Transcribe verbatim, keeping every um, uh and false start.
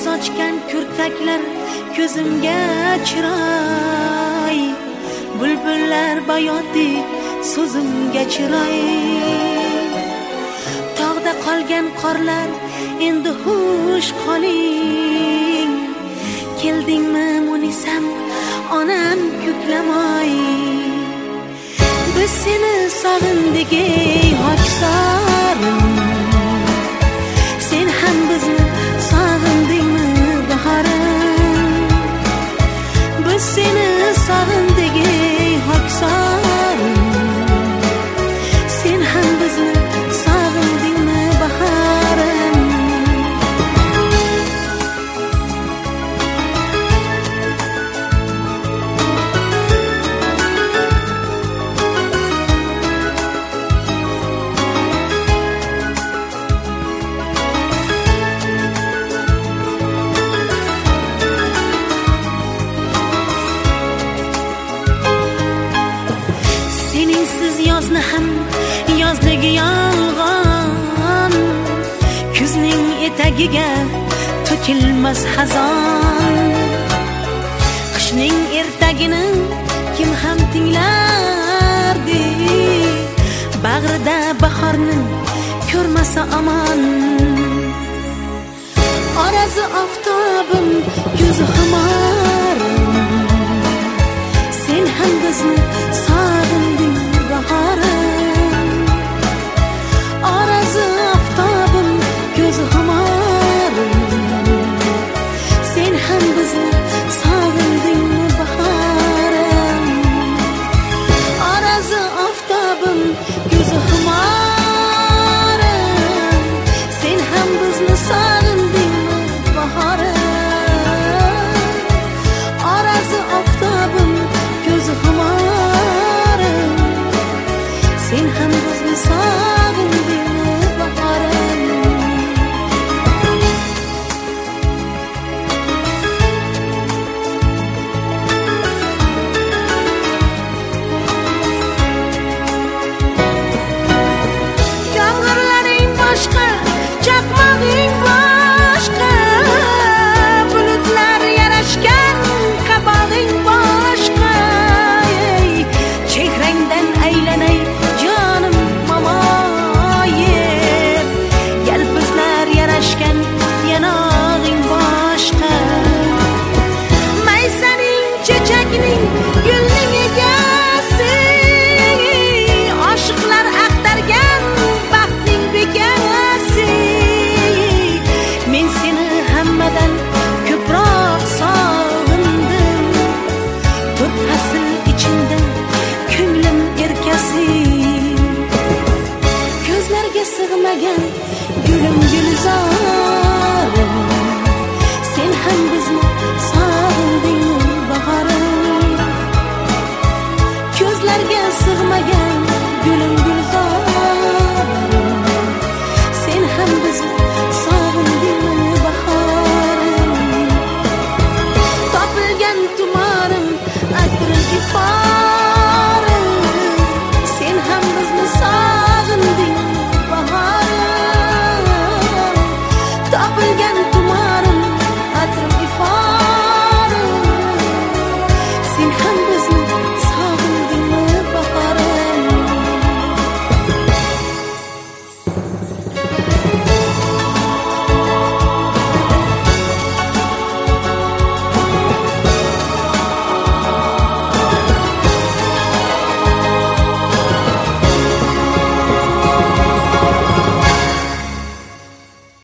sochgan kurtaklar ko'zimga chiroy, bulbullar bayoti so'zimga chiroy. Tog'da qolgan qorlar endi xush qoling, keldingmi Munisam onam ko'klamoy. Biz seni sog'indik ey Hokisorim, sen ham bizni sog'indingmi bahorim. Biz seni sog'indik ey Hokisorim, sen ham bizni sog'indingmi bahorim. Seningsiz yozni ham yozligi yolg'on, kuzning etagiga to'kilmas xazon. Qishning ertagini kim ham tinglardi, bag'rida bahorni ko'rmasa omon. Orazi oftobim, ko'zi ximorim, sen ham bizni sog'inding bahorim. Orazi oftobim, ko'zi ximorim, sen ham bizni sog'inding bahorim. Orazi oftobim, ko'zi ximorim, sen ham bizni sog'inding bahorim. Orazi oftobim, ko'zi ximorim, sen ham bizni sog'inding bahorim. Yomg'irlaring boshqa, chaqmog'ing boshqa, bulutlar yarashgan qabog'ing boshqa. Ey, chehrangdan aylanay jonim momoyim, yalpizlar yarashgan yanog'ing boshqa. Maysaning, chechakning, gulning egasi, oshiqlar axtargan baxtning bekasi. Men seni hammadan ko'proq sog'indim, to'rt fasl ichimda ko'nglim erkasi. Ko'zlarga sig'magan gulim gulzor,